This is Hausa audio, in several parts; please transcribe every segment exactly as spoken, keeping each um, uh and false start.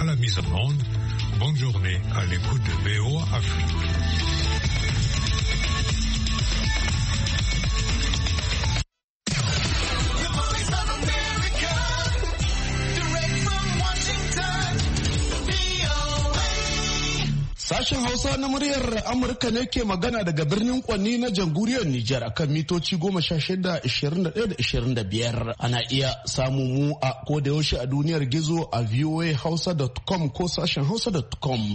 à la mise en onde. Bonne journée à l'écoute de V O A Afrique. Sashen Hausa na muryar Amurka ne ke magana daga birnin Kwanni na jamhuriyar Nijar akan mitoci goma sha shida, ishirin da ɗaya da ishirin da biyar. Ana iya samun mu a kodayaushe a duniyar gizo a v o a hausa dot com ko sashen hausa dot com.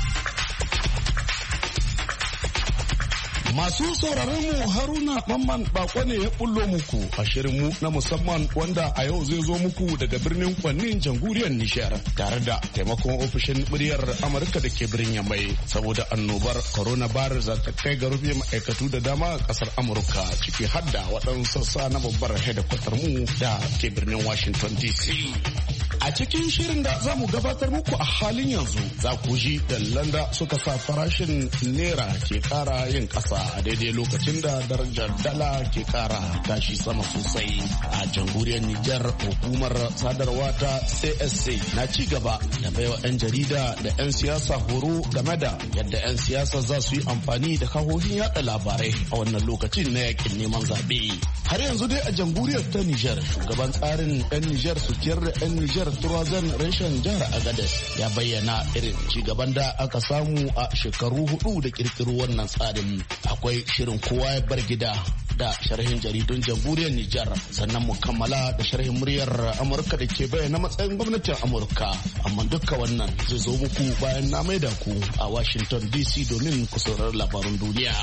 Masu sauraron mu Haruna Mamman Bako ne ya bullo muku a shirin mu na musamman wanda a yau zai zo muku daga birnin Kwannin jamhuriyar Nijar tare da taimakon ofishin muryar Amurka da ke birnin Yamai saboda annobar coronavirus za ta kai ga rufe ma'aikatu da dama a kasar Amurka ciki har da waɗansu sassa na babbar hedikwatar mu da ke birnin Washington D C. A cikin shirin da za mu gabatar muku a halin yanzu za ku ji dallan da suka sa farashin naira ke kara yin ƙasa a daidai lokacin da darajar dala ke kara tashi sama sosai. A jamhuriyar Nijar hukumar sadarwa ta C S C na ci gaba da baiwa 'yan jarida da 'yan siyasa horo game da yadda 'yan siyasa za su yi amfani da kahohin yada labarai a wannan lokacin na yakin neman zaɓe. Har yanzu dai a jamhuriyar ta Nijar shugaban tsarin 'yan Nijar su ciyar da 'yan Nijar turazan reshen jihar Agadez ya bayyana irin cigaban da aka samu a shekaru hudu da kirkiro wannan tsarin. Akwai shirin kowa ya bar gida da sharhin jaridun jamhuriyar Nijar sannan mu kammala da sharhin muryar Amurka da ke bayyana matsayin gwamnatin Amurka. Amma dukka wannan zai zo muku bayan na maida ku a Washington D C domin ku saurari labarun duniya.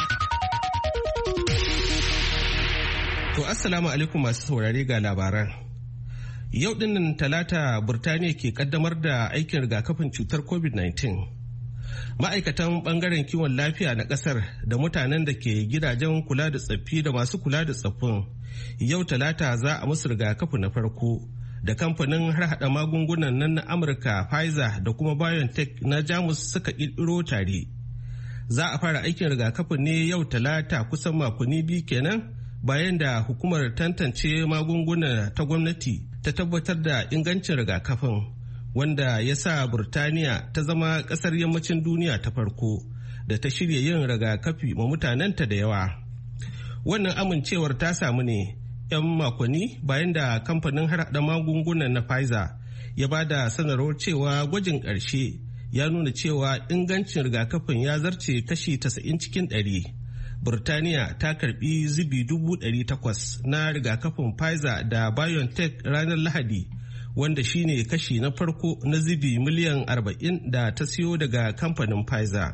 To assalamu alaikum masu saurare ga labaran. Yau dinnan Talata Burtaniya ke kaddamar da aikin rigakafin cutar covid nineteen. Ma'aikatan bangaren kiwon lafiya na kasar da mutanen da ke gidajen kula da tsaffi da masu kula da tsaffin yau Talata za a musu rigakafi na farko da kamfanin harhaɗa magungunan nan na Amurka Pfizer da kuma BioNTech na Jamus suka ƙirƙiro tare. Za a fara aikin rigakafin ne yau Talata kusan makonni biyu kenan bayan da hukumar tantance magunguna ta gwamnati ta tabbatar da ingancin rigakafin wanda ya sa Burtaniya ta zama kasar yammacin duniya ta farko da ta shirya yin rigakafi ma mutanenta da yawa. Wannan amincewar ta samu ne 'yan makonni bayan da kamfanin harhaɗa magungunan na Pfizer ya ba da sanarwar cewa gwajin ƙarshe ya nuna cewa ingancin rigakafin ya zarce kashi tasa'in cikin ɗari. Burtaniya ta karbi zubi dubu ɗari takwas na rigakafin Pfizer da BioNTech ranar Lahadi wanda shine kashi na farko na zubi miliyan arba'in da ta siyo daga kamfanin Pfizer.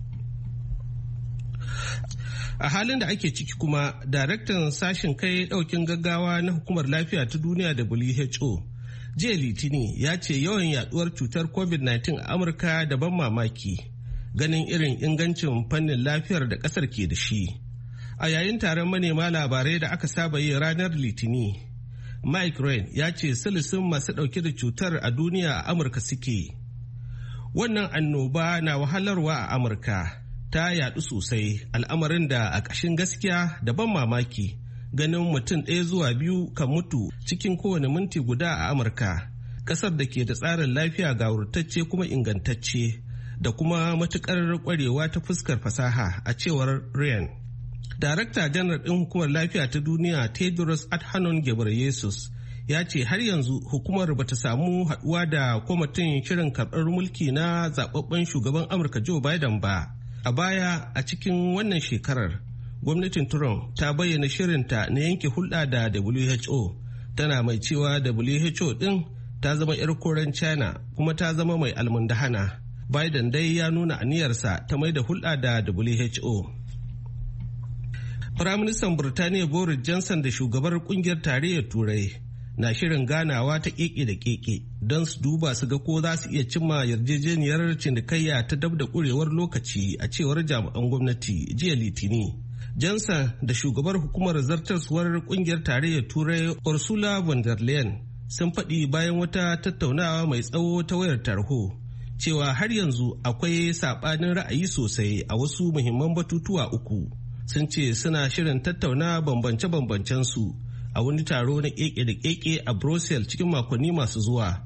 A halin da ake ciki kuma, daraktan sashen kai ɗaukin gaggawa na hukumar lafiya ta duniya W H O jiya Litini ya ce yawan yaduwar cutar covid nineteen a Amurka da ban mamaki. Ganin irin ingancin fannin lafiyar da kasar ke da shi. A yayin taron manema labarai da aka saba yi ranar Litini, Mike Ryan ya ce silisin masu ɗauke da cutar a duniya a Amurka suke. Wannan annoba na wahalarwa a Amurka ta yadu sosai, al'amarin da a ƙashin gaskiya da ban mamaki ganin mutum ɗaya zuwa biyu kan mutu cikin kowane minti guda a Amurka, ƙasar da ke da tsarin lafiya gawurtacce kuma ingantacce. Da kuma matukar kwarewa ta fuskar fasaha a cewar Ryan. Darakta janar ɗin hukumar lafiya ta duniya Tedros Adhanom Ghebreyesus ya ce har yanzu hukumar bata samu haɗuwa da kwamitin shirin karɓar mulki na zababben shugaban Amurka Joe Biden ba. A baya a cikin wannan shekarar, gwamnatin Trump ta bayyana shirinta na yanke hulɗa da W H O. Tana mai cewa W H O ɗin ta zama 'yar koren China kuma ta zama mai almundahana. Biden dai ya nuna aniyarsa ta mai da hulɗa da W H O. Firaministan Burtaniya Boris Johnson da shugabar kungiyar tarayyar Turai na shirin ganawa ta keke da keke don su duba su ga ko za su iya cimma yarjejeniyar cinikayya ta dab da kurewar lokaci a cewar jami'an gwamnati jiya Litini. Johnson da shugabar hukumar zartaswar kungiyar tarayyar Turai Ursula von der Leyen sun faɗi bayan wata tattaunawa mai tsawo ta wayar tarho. Cewa har yanzu akwai saɓanin ra'ayi sosai a wasu muhimman batutuwa uku. Sun ce suna shirin tattauna bambance-bambancen su a wani taro na keke da keke a Brussels cikin makonni masu zuwa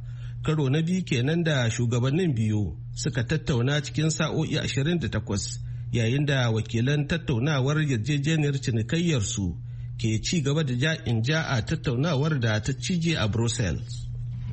Karo na biyu kenan da shugabannin biyu suka tattauna cikin sa'o'i ashirin da takwas yayin da wakilan tattaunawar yarjejeniyar cinikayyarsu ke ci gaba da ja in ja a tattaunawar da ta cije a Brussels.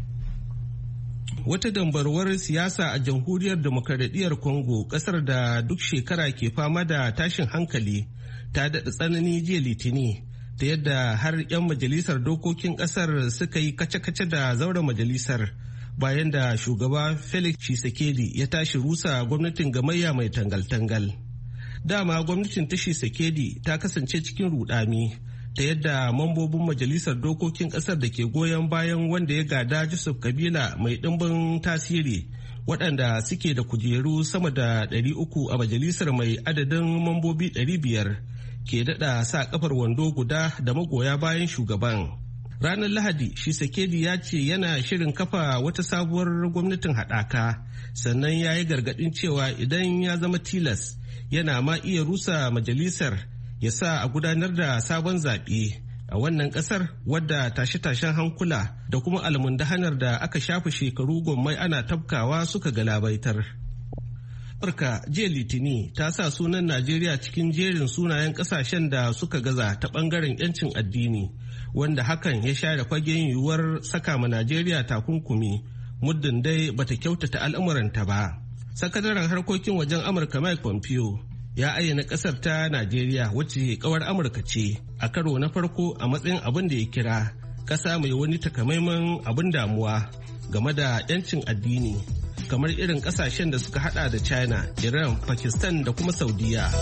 Wata dambarwar siyasa a jamhuriyar demokaradiyyar Congo, kasar da duk shekara ke fama da tashin hankali, ta daɗa tsanani jiya Litini, ta yadda har 'yan majalisar dokokin kasar suka yi kace-kace da zauren majalisar bayan da shugaba Felix Tshisekedi ya tashi rusa gwamnatin gamayya mai tangal-tangal. Dama gwamnatin ta Tshisekedi ta kasance cikin rudami ta yadda mambobin majalisar dokokin kasar da ke goyon bayan wanda ya gada Joseph Kabila mai ɗimbin tasiri, waɗanda suke da kujeru sama da ɗari uku a majalisar mai adadin mambobi ɗari biyar, ke daɗa sa kafar wando guda da magoya bayan shugaban. Ranar Lahadi, Tshisekedi ya ce yana shirin kafa wata sabuwar gwamnatin haɗaka, sannan ya yi gargaɗin cewa idan ya zama tilas yana ma iya rusa majalisar ya sa a gudanar da sabon zaɓe a wannan ƙasar wadda tashe-tashen hankula da kuma almundahanar da aka shafa shekaru gwammai ana tafkawa suka galabaitar. Amurka jiya Litini ta sa sunan Najeriya cikin jerin sunayen ƙasashen da suka gaza ta ɓangaren 'yancin addini, wanda hakan ya share fagen yiwuwar saka ma Najeriya takunkumi muddin dai bata kyautata al'amuranta ba. Sakataren harkokin wajen Amurka Mike Pompeo ya ayyana kasar ta Najeriya wacce kawar Amurka ce a karo na farko a matsayin abin da ya kira kasa mai wani takamaiman abin damuwa game da 'yancin addini, kamar irin kasashen da suka hada da China, Iran, Pakistan da kuma Saudiya.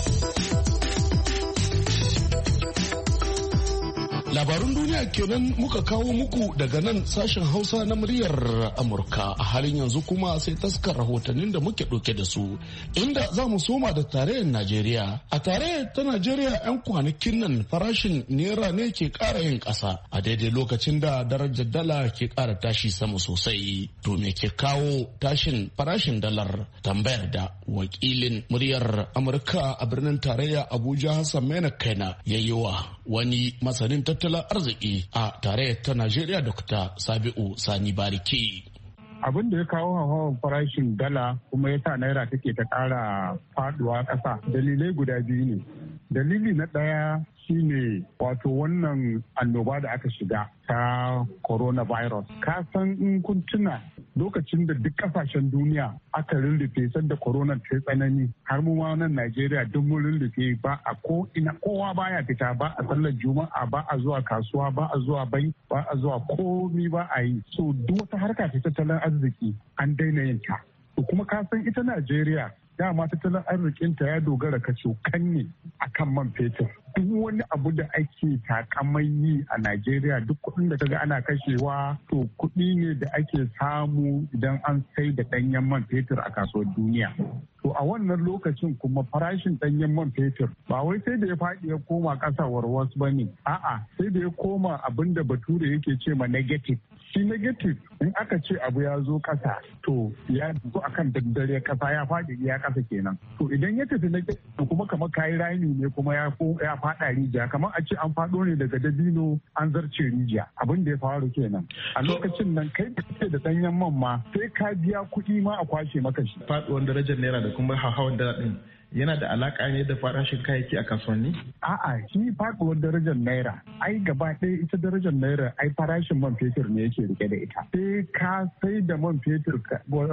Labarun duniya kenan muka kawo muku daga nan sashen Hausa na muryar Amurka. A halin yanzu kuma sai taskar rahotannin da muke ɗauke da su, inda za mu soma da tarayyar Najeriya. A tarayyar ta Najeriya 'yan kwanakin nan farashin naira ne ke ƙara yin ƙasa a daidai lokacin da darajar dala ke ƙara tashi sama sosai. To me ke kawo tashin farashin dalar? Tambayar da wakilin muryar Amurka a birnin tarayya Abuja Hassan Maina Kaina ya yi wa wani masanin tattalin arziki a tarayyar ta Najeriya Dokta Sabi'u Sani Bariki. Abin da ya kawo hauhawar farashin dala kuma ya sa naira take ta ƙara faduwa ƙasa, dalilai guda biyu ne. Dalili na ɗaya shine wato wannan annoba da aka shiga ta coronavirus. Ka san in kun tuna lokacin da duk kasashen duniya aka rurrufe sanda corona ta tsanani, har mu ma nan Najeriya duk mun rurrufe, ba a ko ina kowa baya fita, ba a sallar juma'a, ba a zuwa kasuwa, ba a zuwa bai, ba a zuwa komi ba a yi. So duk wata harka ta tattalin arziki an daina yin ta. To kuma ka san ita Najeriya dama tattalin arzikinta ya dogara kacokan ne akan man fetur. Duk wani abu da ake takamai yi a Najeriya, duk kuɗin da kaga ana kashewa to kuɗi ne da ake samu idan an sai da ɗanyen man fetur a kasuwar duniya. To a wannan lokacin kuma farashin ɗanyen man fetur ba wai sai da ya faɗi ya koma ƙasa warwas ba ne. A'a, sai da ya koma abin da bature yake ce ma negative. Shi negative in aka ce abu ya zo ƙasa to ya zo akan daddare ƙasa ya faɗi ya ƙasa kenan. To idan ya tafi negative kuma kamar kayi rami ne kuma ya ya faɗa rijiya, kamar a ce an faɗo ne daga dabino an zarce rijiya, abin da ya faru kenan. A lokacin nan kai da kake da ɗanyen man ma sai ka biya kuɗi ma a kwashe maka shi. Faɗuwar darajar naira da kuma hawan dala ɗin yana da alaka ne da farashin kayayyaki a kasuwanni? A'a, shi faɗuwar darajar naira, ai gaba ɗaya ita darajar naira ai farashin man fetur ne yake rike da ita. Sai ka sai da man fetur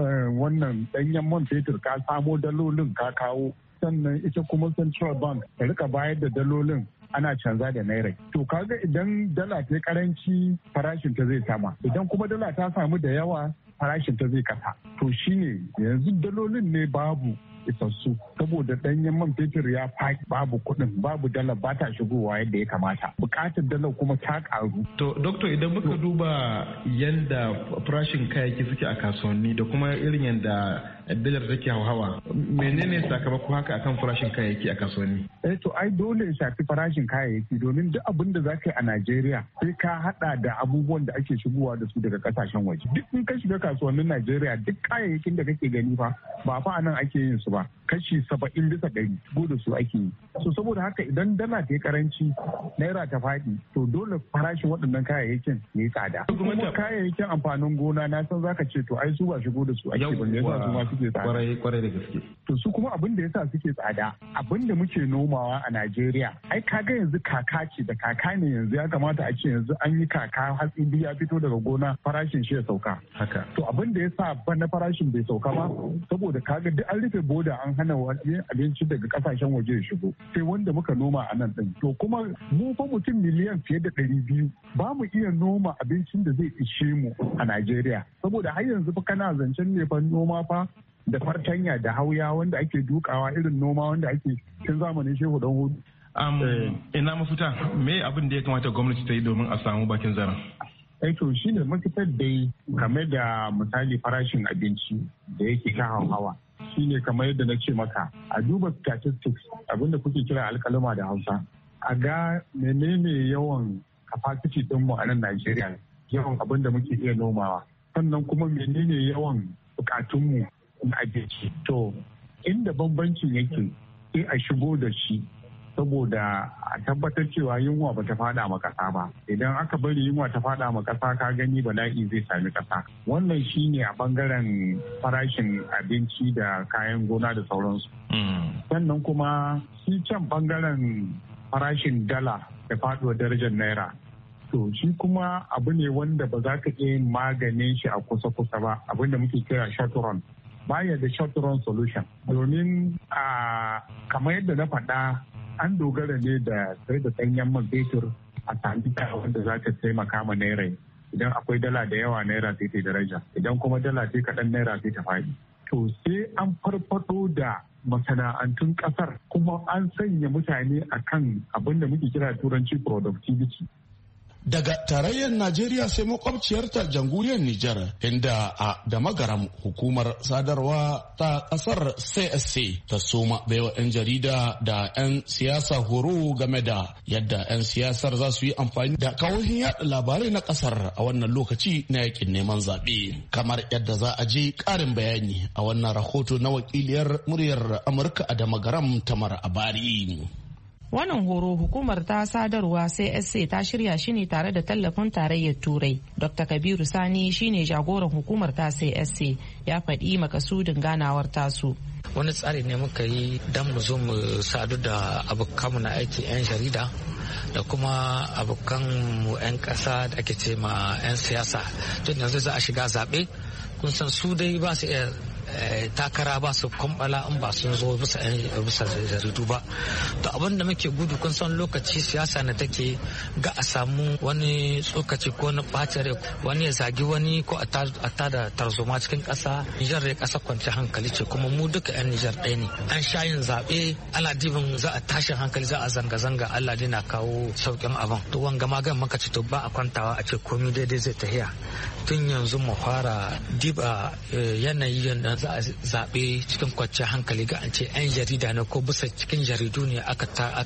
wannan ɗanyen man fetur ka samo dalolin ka kawo, sannan ita kuma central bank ta rika bayar da dalolin ana canza da naira. To kaga idan dala ta karanci farashin ta zai sama, idan kuma dala ta samu da yawa farashin ta zai kasa. To shine yanzu dalolin ne babu isassu saboda danyen man fetur ya faɗi, babu kuɗin, babu dala ba ta shigowa yadda ya kamata, bukatar dala kuma ta karu. To doctor, idan muka duba yanda farashin kayayyaki suke a kasuwanni da kuma irin yanda dalar take hauhawa, menene sakamako haka akan farashin kayayyaki a kasuwanni? Eh to ai dole ya shafi farashin kayayyaki, domin duk abin da zaka yi a Najeriya sai ka hada da abubuwan da ake shigowa da su daga kasashen waje. Duk in ka shiga kasuwannin Najeriya duk kayayyakin da kake gani fa ba fa anan ake yin su ba. kashi saba'in bisa ɗari shigo da su ake yi. So saboda haka idan dala ta yi karanci naira ta faɗi to dole farashin waɗannan kayayyakin ya yi tsada. Kuma kayayyakin amfanin gona na san zaka ce to ai su ba shigo da su ake ba ne yasa su ma suke tsada. Kwarai kwarai da gaske. To su kuma abin da yasa suke tsada abin da muke nomawa a Najeriya ai kaga yanzu kaka ce da kaka ne yanzu ya kamata a ce yanzu an yi kaka hatsi biyu ya fito daga gona farashin shi ya sauka. Haka. To abin da yasa bana farashin bai sauka ba saboda kaga duk an rufe boda an hana wani abinci daga kasashen waje ya shigo sai wanda muka noma a nan din. To kuma mu fa mutum miliyan fiye da ɗari biyu ba mu iya noma abincin da zai ishe mu a Najeriya saboda har yanzu fa kana zancen ne fa noma fa da fartanya da hauya wanda ake dukawa irin noma wanda ake tun zamanin shehu dan hudu. Ina mafita me abin da ya kamata gwamnati ta yi domin a samu bakin zaren? Eh to shi ne mafitar dai game da misali farashin abinci da yake ta hauhawa. Shi ne kamar yadda na ce maka a duba statistics abinda kuke kira alkalama da Hausa. A ga menene yawan capacity ɗinmu a nan Najeriya yawan abin da muke iya nomawa. Sannan kuma menene yawan bukatunmu na abinci. To inda bambancin yake sai a shigo da shi saboda a tabbatar cewa yunwa ba ta fada ma kasa ba. Idan aka bari yunwa ta fada ma kasa ka gani bala'i zai sami kasa. Wannan shine a bangaren farashin abinci da kayan gona da sauransu. Sannan kuma shi can bangaren farashin dala da faduwar darajar naira. To shi kuma abu ne wanda ba za ka iya maganin shi a kusa-kusa ba abinda muke kira short run. Baya da short run solution. Domin a kamar yadda na faɗa an dogara ne da sai da ɗanyen man fetur a sami wanda za ta taimaka ma naira. Idan akwai dala da yawa naira sai ta daraja. Idan kuma dala sai kaɗan naira sai ta faɗi. To sai an farfado da masana'antun ƙasar kuma an sanya mutane akan abin da muke kira turanci productivity. Daga tarayyar Najeriya sai makwabciyarta jamhuriyar Nijar inda a da magaram hukumar sadarwa ta kasar C S C ta soma baiwa 'yan jarida da 'yan siyasa horo game da yadda 'yan siyasar za su yi amfani da kawohin yaɗa labarai na kasar a wannan lokaci na yakin neman zaɓe. Kamar yadda za a je ƙarin bayani a wannan rahoto na wakiliyar muryar Amurka a da magaram Tamar Abari. Wannan horo hukumar ta sadarwa C S C ta shirya shi ne tare da tallafin tarayyar Turai. Doctor Kabiru Sani shine jagoran hukumar ta C S C ya faɗi makasudin ganawar tasu. Wani tsari ne muka yi don mu zo mu sadu da abokanmu na aiki 'yan jarida da kuma abokan mu 'yan ƙasa da ake ce ma 'yan siyasa. Tun yanzu za a shiga zaɓe kun san su dai ba su iya takara ba su kwambala in ba sun zo bisa jaridu ba. To abin da muke gudu kun san lokaci siyasa na take ga a samu wani tsokaci ko na ɓacin rai wani ya zagi wani ko a tada tarzoma cikin ƙasa. Nijar ya ƙasa kwanci hankali ce kuma mu duka 'yan Nijar ɗaya ne. An sha yin zaɓe ana dibin za a tashin hankali za a zanga-zanga Allah dai na kawo sauƙin abin. To wanga magan maka ce to ba a kwantawa a ce komi daidai zai tahiya. Tun yanzu mu fara diba yanayi yadda za a zaɓe cikin kwanciyar hankali ga an ce 'yan jarida ne ko bisa cikin jaridu ne aka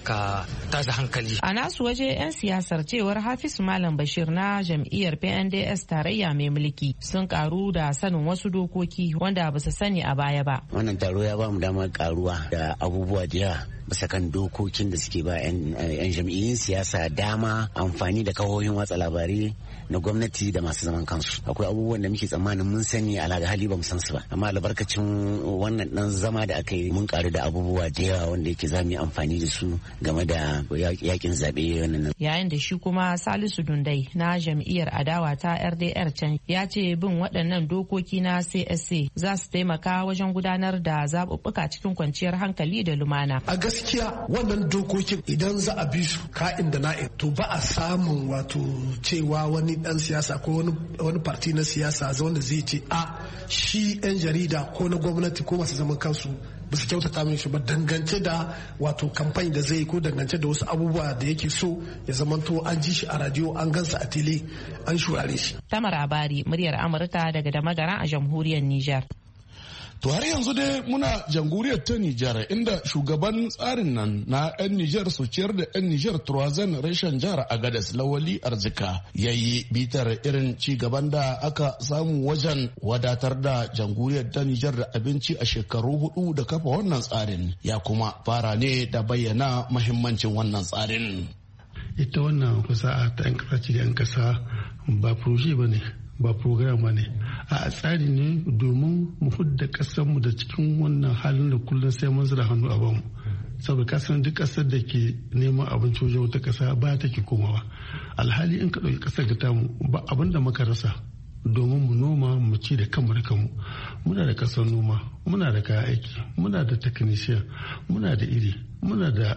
taza hankali. A nasu waje 'yan siyasar cewar Hafiz Malam Bashir na jam'iyyar P N D S tarayya mai mulki sun karu da sanin wasu dokoki wanda ba su sani a baya ba. Wannan taro ya ba mu damar karuwa da abubuwa da yawa bisa kan dokokin da suke ba 'yan jam'iyyun siyasa dama amfani da kahohin watsa labarai na gwamnati da masu zaman kansu. Akwai abubuwan da muke tsammanin mun sani alhaga hali ba mu san su ba, amma albarkacin wannan dan zama da aka yi mun karu da abubuwa da yawa wanda yake za mu yi amfani da su game da yakin zaɓe wannan. Yayin da shi kuma Salisu Dundai na jam'iyyar adawa ta R D R can ya ce bin waɗannan dokoki na C S C za su taimaka wajen gudanar da zaɓuɓɓuka cikin kwanciyar hankali da lumana. A gaskiya wannan dokokin idan za a bi su ka'in da na'in to ba a samun wato cewa wani dan siyasa ko wani wani parti na siyasa wanda zai ce a shi yan jarida ko na gwamnati ko masu zaman kansu ba su kyautata min shi ba dangance da wato kamfani da zai ko dangance da wasu abubuwa da yake so ya zamanto an ji shi a radio an gansa a tele an shurare shi. Tamar Abari muryar Amurka daga Damagara a jamhuriyar Nijar. To har yanzu dai muna jamhuriyar ta Nijar inda shugaban tsarin nan na 'yan Nijar su ciyar da 'yan Nijar Turazan reshen jihar Agadez Lawali Arzika ya yi bitar irin ci gaban da aka samu wajen wadatar da jamhuriyar ta Nijar da abinci a shekaru hudu da kafa wannan tsarin ya kuma fara ne da bayyana mahimmancin wannan tsarin. Ita wannan fasaha ta 'yan kasa ce da 'yan kasa ba proje ba ne ba program ba ne a tsari ne domin mu hudda mu da cikin wannan halin da kullum sai mun zira hannu a bamu saboda kasan duk kasar da ke neman abinci wajen wata kasa ba ta ke komawa alhali in ka ɗauki kasar ga tamu ba abin da muka rasa domin mu noma mu ci da kanmu da kanmu muna da kasar noma muna da kayan aiki muna da technician muna da iri muna da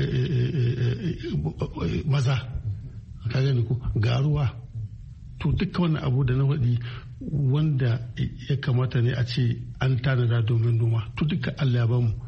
maza ka gani ko ga ruwa to duka wannan abu da na faɗi wanda ya kamata ne a ce an tanada domin noma to duka Allah ya bamu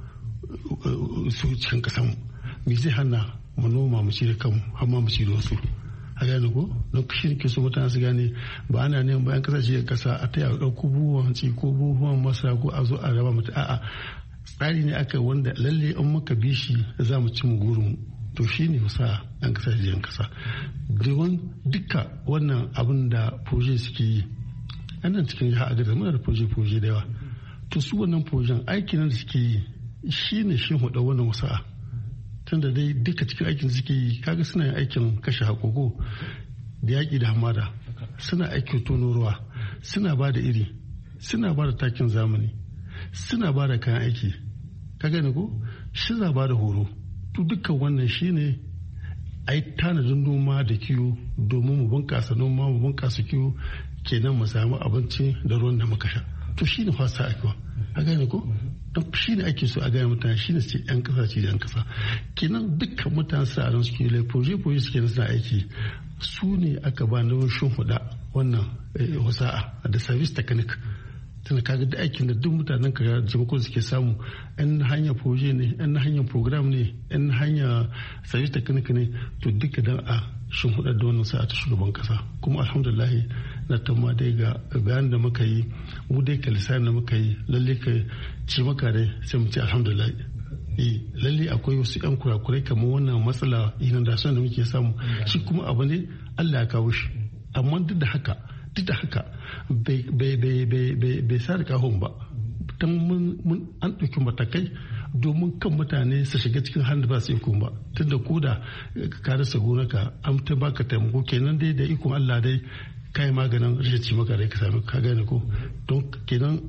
su cikin kasanmu me zai hana mu noma mu ci da kanmu har ma mu ci da wasu a gane ko don shi ne ke so mutane su gane ba ana neman bayan kasashe da kasa a ta yaɗa ɗauko buhuwan ci ko buhuwan masara ko a zo a raba mutu a'a tsari ne aka wanda lalle in muka bi shi za mu ci mu gurin to shi ne sa yan kasa da yan kasa domin duka wannan abin da proje suke yi a nan cikin jihar agadar muna da proje-proje da yawa to su wannan projen aikin da suke yi shi ne shi hudu wannan wasa'a tunda dai duka cikin aikin suke yi kaga suna yin aikin kashe haƙoƙo da yaƙi da hamada suna aikin tono ruwa suna ba da iri suna ba da takin zamani suna ba da kayan aiki ka gane ko suna ba da horo to dukkan wannan shine a yi tanadin noma da kiwo domin mu bunƙasa noma mu bunƙasa kiwo kenan mu samu abinci da ruwan da muka sha to shine fasa aikiwa a gane ko don shi ne ake so a gaya mutane shi ne ce yan kasa ce yan kasa kenan dukkan mutane su a ran suke lai proje-proje suke na suna aiki su ne aka ba na shin huda wannan wasa'a da service technique tana kaga da aikin da duk mutanen ka jimakon suke samu yan hanyar proje ne yan hanyar program ne yan hanyar service technique ne to duka dan a shin huda da wannan sa'a ta shugaban kasa kuma alhamdulillah na tamma dai ga bayan da muka yi mu dai ka lissafi da muka yi lalle ka ci maka dai sai mu ce alhamdulillah eh lalle akwai wasu yan kurakurai kamar wannan matsala inundation da muke samu shi kuma abu ne Allah ya kawo shi amma duk da haka duk da haka bai bai bai bai bai sa da kahon ba dan mun an ɗauki matakai domin kan mutane su shiga cikin hannu ba su iko ba tunda ko da ka rasa gonaka an ta baka taimako kenan dai da ikon Allah dai kai maganin rashin ci maka dai ka sami ka gane ko don kenan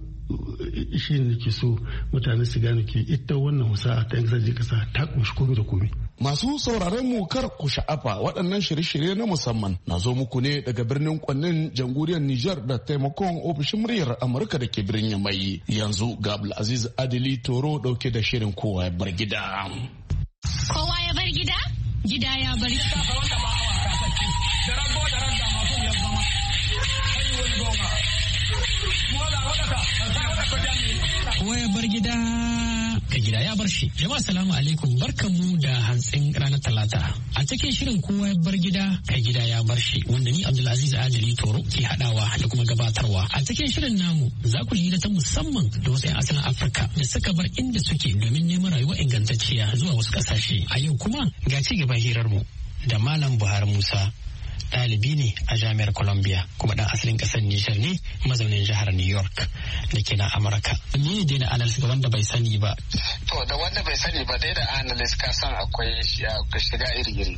shi ne ke so mutane su gane ke ita wannan wasa ta yan kasashe kasa ta kunshi komai da komai. Masu sauraron mu kar ku sha'afa waɗannan shirye-shirye na musamman na zo muku ne daga birnin Kwannin jamhuriyar Nijar da taimakon ofishin muryar Amurka da ke birnin Yamai. Yanzu ga Abdulaziz Adili Toro dauke da shirin kowa ya bar gida. Kowa ya bar gida? Gida ya bar gida. Kowa ya bar gida ka gida ya bar shi. Jama'a salamu alaikum, barkanmu da hantsin ranar talata. A cikin shirin kowa ya bar gida ka gida ya bar shi wanda ni Abdulaziz Adili Toro ke hadawa da kuma gabatarwa. A cikin shirin namu za ku yi ta musamman da wasu 'yan asalin Afirka da suka bar inda suke domin neman rayuwa ingantacciya zuwa wasu kasashe. A yau kuma ga ci gaban hirarmu da Malam Buhari Musa. Ɗalibi ne a jami'ar Columbia kuma ɗan asalin ƙasar Nijar ne mazaunin jihar New York da ke na Amurka. Ni ne da analyst ga wanda bai sani ba. To da wanda bai sani ba dai da analyst ka san akwai shiga iri-iri.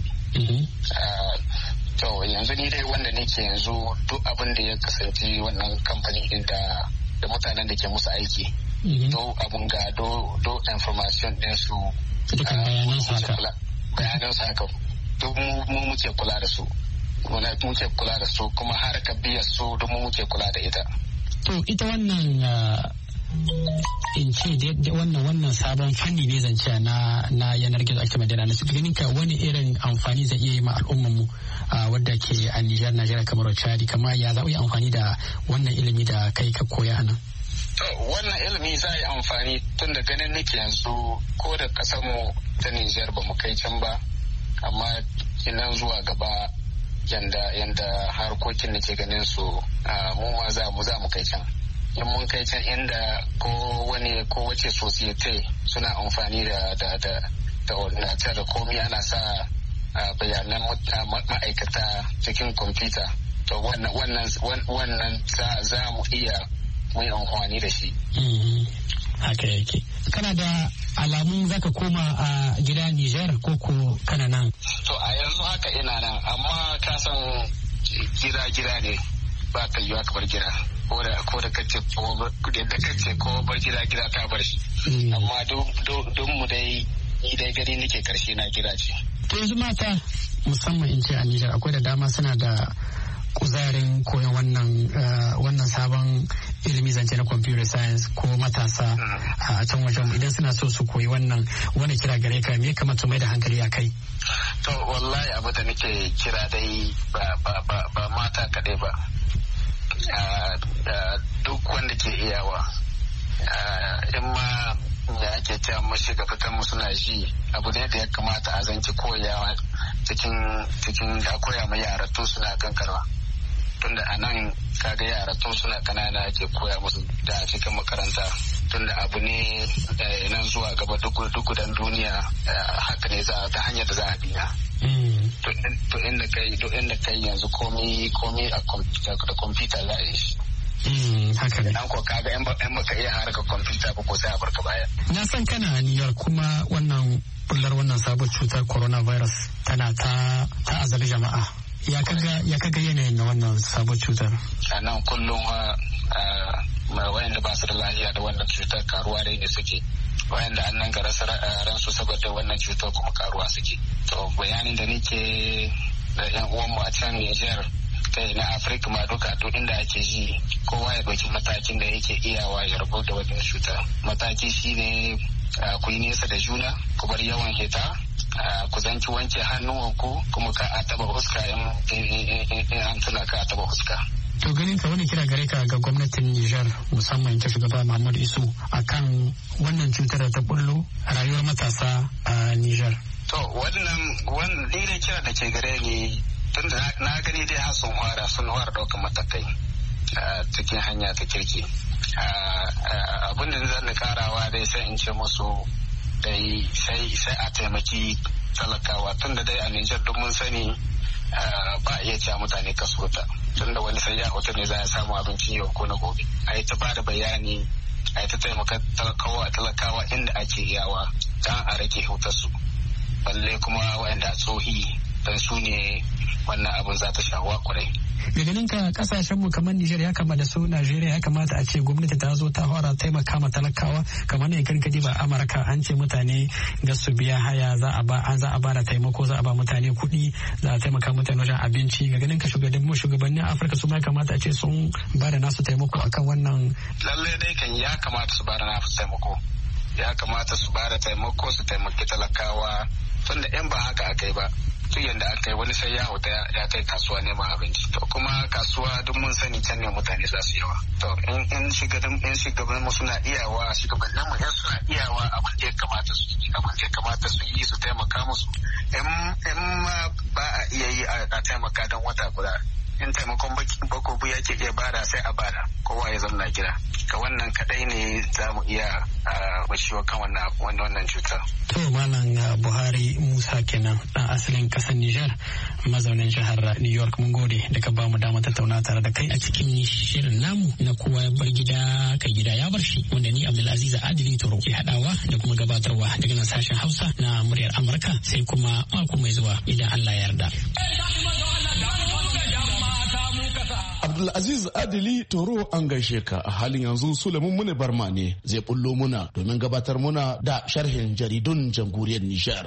To yanzu ni dai wanda nake yanzu duk abin da ya kasance wannan kamfani din da da mutanen da ke musu aiki. Do abun ga do do information din su. Dukkan bayanan su haka. Bayanan su haka. Duk mu muke kula da su. Wanda muke kula da su kuma har ka biya su don muke kula da ita. To ita wannan in ce wannan wannan sabon fanni ne zance na na yanar gizo ake madana na suka ganin ka wani irin amfani zai iya yi ma al'ummar mu wadda ke a Nijar, Najeriya, kamar Chad, kama ya za yi amfani da wannan ilimi da kai ka koya nan. To wannan ilimi za yi amfani tun da ganin nake yanzu ko da kasar mu ta Nijar ba mu kai can ba amma kinan zuwa gaba yanda yanda harkokin nake ganin su mu ma za mu za mu kai can in mun kai can inda ko wani ko wace societe suna amfani da da da da ordinator da komai ana sa bayanan ma'aikata cikin kwamfuta to wannan wannan za mu iya mu yi amfani da shi. Haka yake. Kana da alamun zaka koma a gida Nijar ko ko kana nan? To a yanzu haka ina nan amma ka san gida gida ne ba ka yiwa ka bar gida ko da ko da kace ko da kace ko bar gida gida ka bar shi. Amma don mu dai ni dai gari nake karshe na gida ce. To yanzu mata musamman in ce a Nijar akwai da dama suna da kuzarin koyon wannan wannan sabon ilimi zance na computer science ko matasa a can wajen idan suna so su koyi wannan wani kira gare ka me ya kamata mai da hankali a kai? To wallahi abu da nake kira dai ba ba ba, ba mata kadai ba duk wanda ke iyawa in ma da ake cewa mashi gabatan mu suna ji abu ne da ya kamata a zanci koyawa cikin cikin da koya ma yara to suna kankarwa tunda a nan kaga yara to suna kanana ake koya musu da cikin makaranta tunda abu ne nan zuwa gaba duk dan duniya haka ne za ta hanyar da za a biya to inda kai to inda kai yanzu komai komai a da kwamfuta za a yi shi. Haka ne. Dan ko kaga yan baka iya harkar kwamfuta ba ko sai a barka baya. Na san kana a New York kuma wannan bullar wannan sabon cutar coronavirus tana ta ta azali jama'a. Ya kaga ya kaga yanayin na wannan sabon cutar. A nan kullum ma wayanda ba su da lafiya da wannan cutar karuwa dai ne suke. Wayanda an nan ga rasa ransu saboda wannan cutar kuma karuwa suke. To bayanin da nake da yan uwan mu a can Niger kai na Afirka ma duka duk inda ake ji kowa ya ɗauki matakin da yake iyawa ya rabu da wannan cuta. Mataki shine ku yi nesa da juna, ku bar yawan hita, ku zanki wanke hannuwanku kuma ka a taba huska in an tuna ka a taba huska. To ganin ka wani kira gare ka ga gwamnatin Nijar musamman ta shugaba Muhammadu Isu akan wannan cutar da ta bullo a rayuwar matasa a Nijar. To wannan wannan ne kira da ke gare ni tun da na gani dai har sun fara sun fara ɗaukar matakai cikin hanya ta kirki. Abin da zan da karawa dai sai in ce musu dai sai sai a taimaki talakawa tun da dai a Nijar duk mun sani ba a iya cewa mutane kaso ta tun da wani sai ya hoto ne za a samu abincin yau ko na gobe. A yi ta ba da bayani a yi ta taimaka talakawa talakawa inda ake iyawa don a rage hutarsu. Balle kuma waɗanda tsohi don su ne wannan abin za ta shawo kwarai. Da ganin ka kasashen mu kamar Nijar ya kama da su Najeriya ya kamata a ce gwamnati ta zo ta fara taimaka ma talakawa kamar ne karkadi ba Amurka an ce mutane ga su biya haya za a ba an za a ba da taimako za a ba mutane kuɗi za a taimaka mutane wajen abinci ga ganin ka shugabannin mu shugabannin Afirka su ma ya kamata a ce sun ba da nasu taimako akan wannan. Lallai dai kan ya kamata su ba da nasu taimako ya kamata su ba da taimako su taimaki talakawa tunda in ba haka akai ba tun yadda aka yi wani sai ya hauta ya kai kasuwa neman abinci to kuma kasuwa duk mun sani can ne mutane za su yawa to in shugaban in shugaban mu suna iyawa shugabannin mu yan suna iyawa abin da ya kamata su yi abin da ya kamata su yi su taimaka musu in ma ba a iya yi a taimaka don wata guda in taimakon bako ya ke iya bada sai a bada kowa ya zama gida ka wannan kadai ne za mu iya bashiwa kan wannan wannan cutar. To malam Buhari Musa kenan dan asalin kasar Nijar mazaunin jihar New York mun gode da ka ba mu dama tattauna tare da kai a cikin shirin namu na kowa ya bar gida ka gida ya bar shi wanda ni Abdulaziz Adili Toro ke hadawa da kuma gabatarwa daga nan sashen Hausa na muryar Amurka sai kuma mako mai zuwa idan Allah ya yarda. Abdulaziz Adili Toro an gaishe ka a halin yanzu Sulaiman Mune Barma ne zai bullo muna domin gabatar muna da sharhin jaridun jamhuriyar Nijar.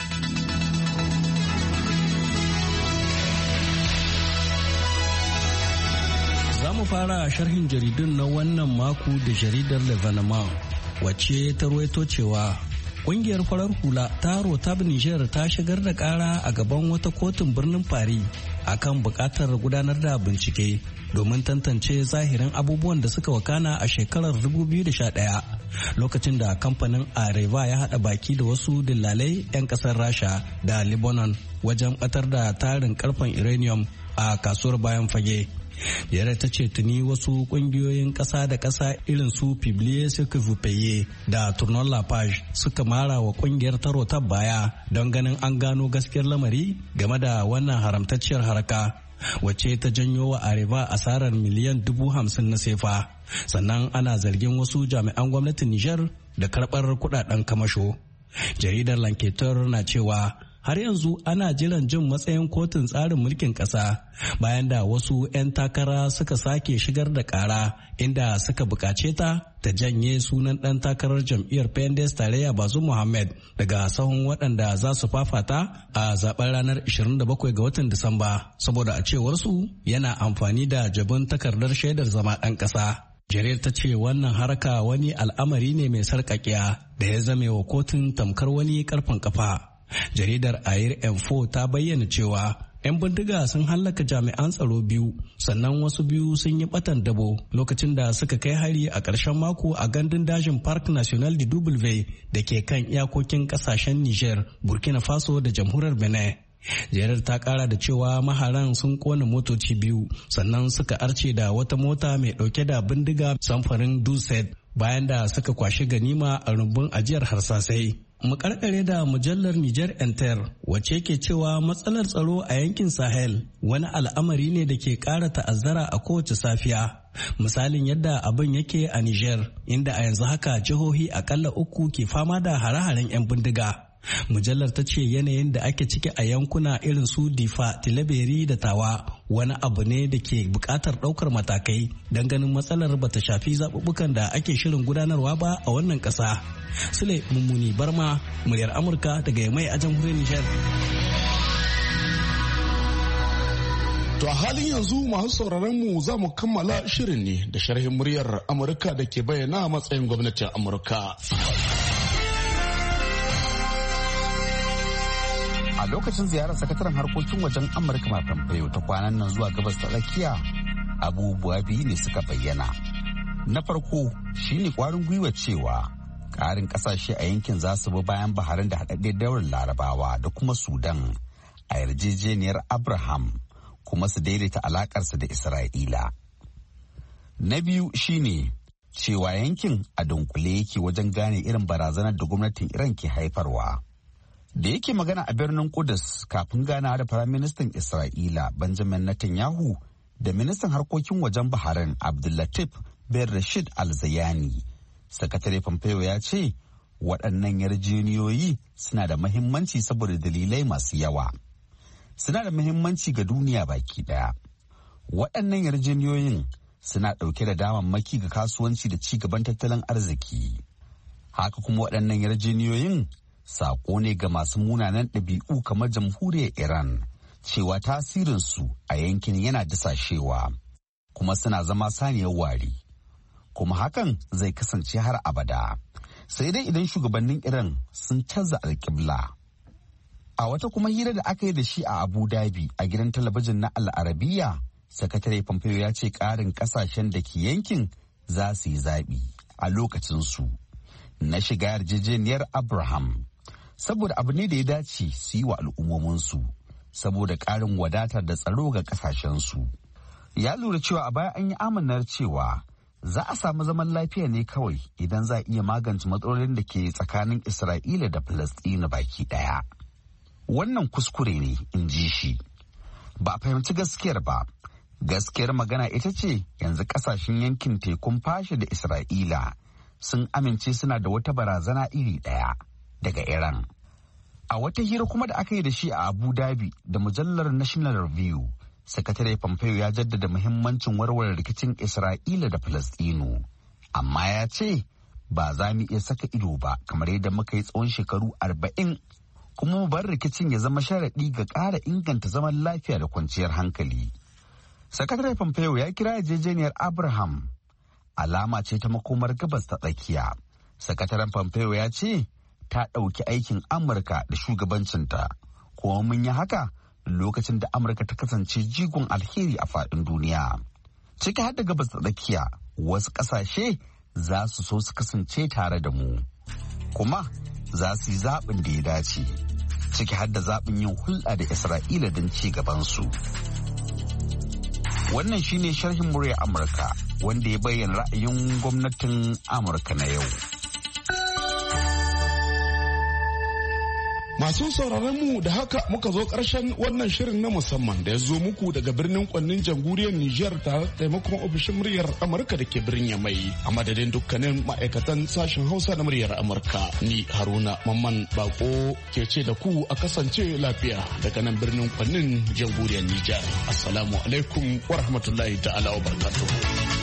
Za mu fara sharhin jaridun na wannan mako da jaridar Lebanon wacce ta ruwaito cewa ƙungiyar farar hula ta Rotab Nijar ta shigar da ƙara a gaban wata kotun birnin Paris akan buƙatar gudanar da bincike domin tantance zahirin abubuwan da suka wakana a shekarar dubu biyu da sha ɗaya lokacin da kamfanin Areva ya haɗa baki da wasu dillalai 'yan ƙasar Rasha da Lebanon wajen ɓatar da tarin karfen uranium a kasuwar bayan fage. Yare ta ce tuni wasu kungiyoyin ƙasa da ƙasa irin su Publier ce que vous payez da Tournon la Page suka mara wa kungiyar taro ta baya don ganin an gano gaskiyar lamari game da wannan haramtacciyar haraka wacce ta janyo wa Areva asarar miliyan dubu hamsin na sefa. Sannan ana zargin wasu jami'an gwamnatin Nijar da karɓar kuɗaɗen kamasho. Jaridar Lanketer na cewa har yanzu ana jiran jin matsayin kotun tsarin mulkin ƙasa bayan da wasu 'yan takara suka sake shigar da ƙara inda suka buƙace ta ta janye sunan ɗan takarar jam'iyyar Pendes tarayya Bazoum Mohammed daga sahun waɗanda za su fafata a zaben ranar ishirin da bakwai ga watan Disamba saboda a cewar su yana amfani da jabin takardar shaidar zama ɗan ƙasa. Jarir ta ce wannan haraka wani al'amari ne mai sarƙaƙiya da ya zame wa kotun tamkar wani ƙarfen kafa. Jaridar Air Info ta bayyana cewa 'yan bindiga sun hallaka jami'an tsaro biyu sannan wasu biyu sun yi batan dabo lokacin da suka kai hari a ƙarshen mako a gandun dajin Park National de W da ke kan iyakokin ƙasashen Niger, Burkina Faso da jamhuriyar Benin. Jaridar ta kara da cewa maharan sun kona motoci biyu sannan suka arce da wata mota mai dauke da bindiga samfarin Duset bayan da suka kwashi ganima a rumbun ajiyar harsasai. Mu karkare da mujallar Niger Enter wacce ke cewa matsalar tsaro a yankin Sahel wani al'amari ne da ke kara ta'azzara a kowace safiya. Misalin yadda abin yake a Niger inda a yanzu haka jihohi akalla uku ke fama da hare-haren 'yan bindiga. Mujallar ta ce yanayin da ake ciki a yankuna irin su Difa, Tilaberi da Tawa wani abu ne da ke bukatar daukar matakai don ganin matsalar bata shafi zaɓuɓɓukan da ake shirin gudanarwa ba a wannan ƙasa. Sule Mummuni Barma, muryar Amurka daga Yamai a jamhuriyar Nijar. To a halin yanzu masu sauraron mu za mu kammala shirin ne da sharhin muryar Amurka da ke bayyana matsayin gwamnatin Amurka. A lokacin ziyarar sakataren harkokin wajen Amurka Mike Pompeo ta kwanan nan zuwa gabas ta tsakiya, abubuwa biyu ne suka bayyana. Na farko shine kwarin gwiwa cewa ƙarin ƙasashe a yankin za su bi bayan Bahrain da haɗaɗɗen daular Larabawa da kuma Sudan a yarjejeniyar Abraham kuma su daidaita alaƙarsu da Isra'ila. Na biyu shine cewa yankin a dunkule yake wajen gane irin barazanar da gwamnatin Iran ke haifarwa. Da yake magana a birnin Kudus kafin ganawa da Firaministan Isra'ila Benjamin Netanyahu da Ministan Harkokin Wajen Bahrain Abdullatif Ben Rashid Al-Zayani, Sakatare Pompeo ya ce waɗannan yarjejeniyoyi suna da muhimmanci saboda dalilai masu yawa. Suna da muhimmanci ga duniya baki ɗaya. Waɗannan yarjejeniyoyin suna ɗauke da damammaki ga kasuwanci da ci gaban tattalin arziki. Haka kuma waɗannan yarjejeniyoyin saƙo ne ga masu munanan ɗabi'u kamar jamhuriyar Iran cewa tasirinsu a yankin yana dasashewa kuma suna zama saniyar wari. Kuma hakan zai kasance har abada. Sai dai idan shugabannin Iran sun canza alƙibla. A wata kuma hira da aka yi da shi a Abu Dhabi a gidan talabijin na Al Arabiya, Sakatare Pompeo ya ce ƙarin ƙasashen da ke yankin za su yi zaɓi a lokacinsu na shiga yarjejeniyar Abraham. Saboda abu ne da ya dace su yi wa al'ummominsu, saboda ƙarin wadatar da tsaro ga ƙasashensu. Ya lura cewa a baya an yi amanar cewa za a samu zaman lafiya ne kawai idan za a iya magance matsalolin da ke tsakanin Isra'ila da Falasɗina baki ɗaya. Wannan kuskure ne, in ji shi. Ba a fahimci gaskiyar ba. Gaskiyar magana ita ce yanzu ƙasashen yankin tekun fashe da Isra'ila sun amince suna da wata barazana iri ɗaya daga Iran. A wata hira kuma da aka yi da shi a Abu Dhabi da mujallar National Review, Sakatare Pompeo ya jaddada muhimmancin warware rikicin Isra'ila da Falasɗinu. Amma ya ce ba za mu iya saka ido ba kamar yadda muka yi tsawon shekaru arba'in kuma mu bar rikicin ya zama sharaɗi ga ƙara inganta zaman lafiya da kwanciyar hankali. Sakatare Pompeo ya kira yarjejeniyar Abraham alama ce ta makomar gabas ta tsakiya. Sakataren Pompeo ya ce ta ɗauki aikin Amurka da shugabancinta, kuma mun yi haka lokacin da Amurka ta kasance jigon alheri a faɗin duniya. Ciki har da gabas ta tsakiya, wasu ƙasashe za su so su kasance tare da mu, kuma za su yi zaɓin da ya dace, ciki har da zaɓin yin hulɗa da Isra'ila don ci gabansu. Wannan shine sharhin murya Amurka wanda ya bayyana ra'ayin gwamnatin Amurka na yau. Masu sauraron mu da haka muka zo ƙarshen wannan shirin na musamman da ya zo muku daga birnin Kwannin Jamhuriyar Nijar tare da taimakon ofishin muryar Amurka da ke birnin Yamai. A madadin dukkanin ma'aikatan sashen Hausa na muryar Amurka, ni Haruna Mamman Bako ke ce da ku a kasance lafiya daga nan birnin Kwannin Jamhuriyar Nijar. Assalamu alaikum wa rahmatullahi ta'ala wa barakatuhu.